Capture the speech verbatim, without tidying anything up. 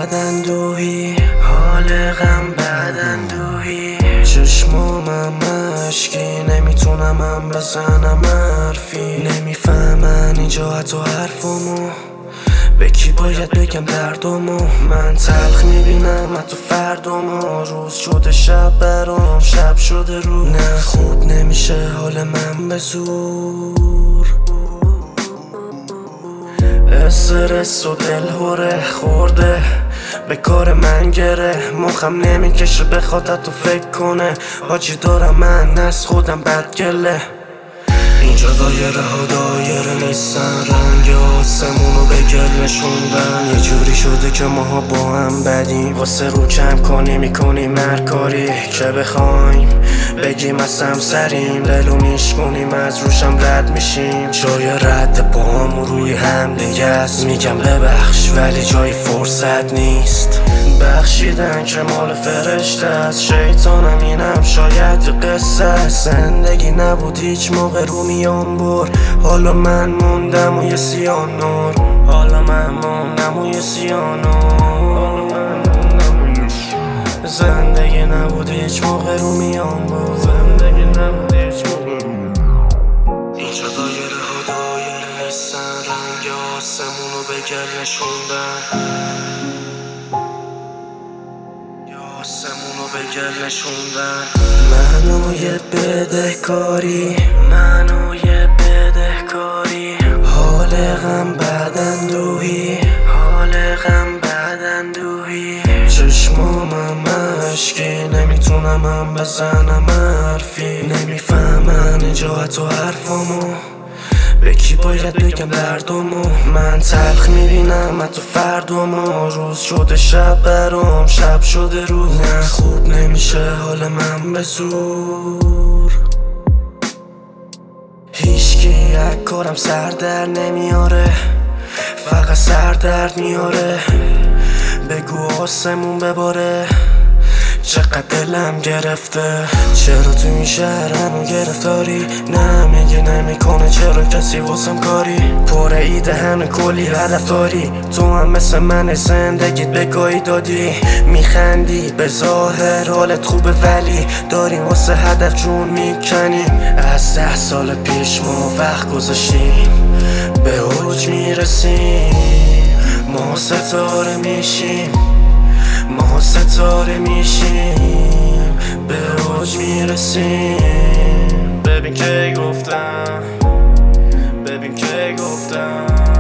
بعد اندوهی، حال غم بعد اندوهی، چشمامم مشکی، نمیتونم هم بزنم حرفی، نمیفهمن اینجا حتی حرفمو، به کی باید بگم دردمو. من تلخ میبینم حتی فردامو، روز شده شب برام شب شده روز، نه خوب نمیشه حال من به زور. استرس و دلهوره خورده به کار من گره، مخم نمیکشه بخواد تو فکر کنه، حاجی دارم من از خودم بدگله. اینجا دایره ها دایره نیستن، رنگ آسمونو به گل نشوندن، یه جوری شده که ماها با هم بدیم، واسه رو کم کنی میکنیم هر کاری که بخوایم، بگیم از هم سریم دلو میشکنیم از روشم رد میشیم، جای رد پاهامو روی هم دیگه است، میگم ببخش ولی جای فرصت نیست، بخشیدن که مال فرشته است، شیطانم اینم شاید قصه است، زندگی نبود هیچ موقع رو میام بر، حالا من موندم و یه سیانور، حالا من موندم و یه سیانور، زندگی نبود هیچ موقع رو میام بر، زندگی نبود هیچ موقع رو میام. اینجا دایره ها دایره نیستن، رنگ آسمونو به گل نشوندن، آسمونو به گل نشوندن، منو یه بدهکاری، منو یه بدهکاری، حال غم بعد اندوهی، حال غم بعد اندوهی، چشمامم مشکی، نمیتونم هم بزنم حرفی، نمیفهمن اینجا حتی حرفمو، به کی باید بگم دردمو. من تلخ میبینم حتی فردامو، روز شده شب برام شب شده روز، نه خوب نمیشه حال من به زور. هیچکی یک کارم سر در نمیاره، فقط سر درد میاره، بگو آسمون بباره چقدر دلم گرفته، چرا تو این شهر هنو گرفتاری، نه میگه نمیکنه چرا کسی واسم کاری، پر ایده هنو کلی هدف داری، تو هم مثل من زندگیت به گاهی دادی، میخندی به ظاهر حالت خوبه ولی داریم واسه هدف جون میکنیم، از ده سال پیش ما وقت گذاشتیم به اوج میرسیم، ما ستاره میشیم، ما ستاره میشیم، به اوج میرسیم، ببین که گفتم، ببین که گفتم.